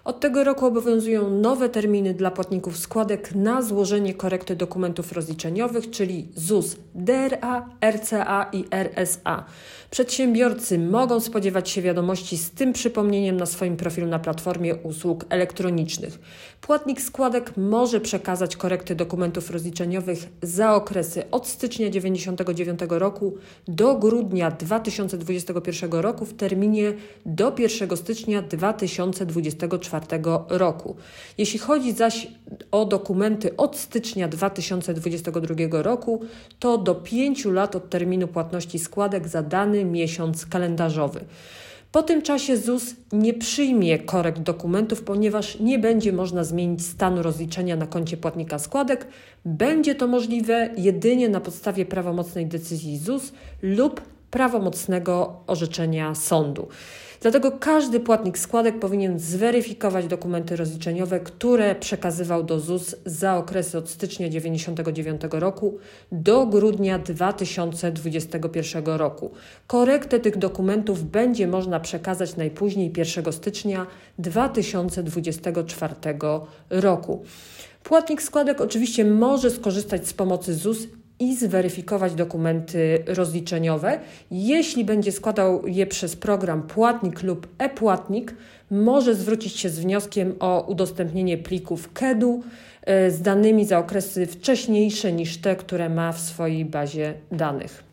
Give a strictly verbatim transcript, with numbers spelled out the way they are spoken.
Od tego roku obowiązują nowe terminy dla płatników składek na złożenie korekty dokumentów rozliczeniowych, czyli ZUS D R A, R C A i R S A. Przedsiębiorcy mogą spodziewać się wiadomości z tym przypomnieniem na swoim profilu na platformie usług elektronicznych. Płatnik składek może przekazać korekty dokumentów rozliczeniowych za okresy od stycznia dziewięćdziesiątego dziewiątego roku do grudnia dwa tysiące dwudziestego pierwszego roku w terminie do pierwszego stycznia dwa tysiące dwudziestego czwartego roku. Jeśli chodzi zaś o dokumenty od stycznia dwa tysiące dwudziestego drugiego roku, to do pięciu lat od terminu płatności składek za dany miesiąc kalendarzowy. Po tym czasie ZUS nie przyjmie korekt dokumentów, ponieważ nie będzie można zmienić stanu rozliczenia na koncie płatnika składek. Będzie to możliwe jedynie na podstawie prawomocnej decyzji ZUS lub prawomocnego orzeczenia sądu. Dlatego każdy płatnik składek powinien zweryfikować dokumenty rozliczeniowe, które przekazywał do ZUS za okresy od stycznia dziewięćdziesiątego dziewiątego roku do grudnia dwa tysiące dwudziestego pierwszego roku. Korektę tych dokumentów będzie można przekazać najpóźniej pierwszego stycznia dwa tysiące dwudziestego czwartego roku. Płatnik składek oczywiście może skorzystać z pomocy ZUS i zweryfikować dokumenty rozliczeniowe. Jeśli będzie składał je przez program Płatnik lub e-Płatnik, może zwrócić się z wnioskiem o udostępnienie plików K E D U z danymi za okresy wcześniejsze niż te, które ma w swojej bazie danych.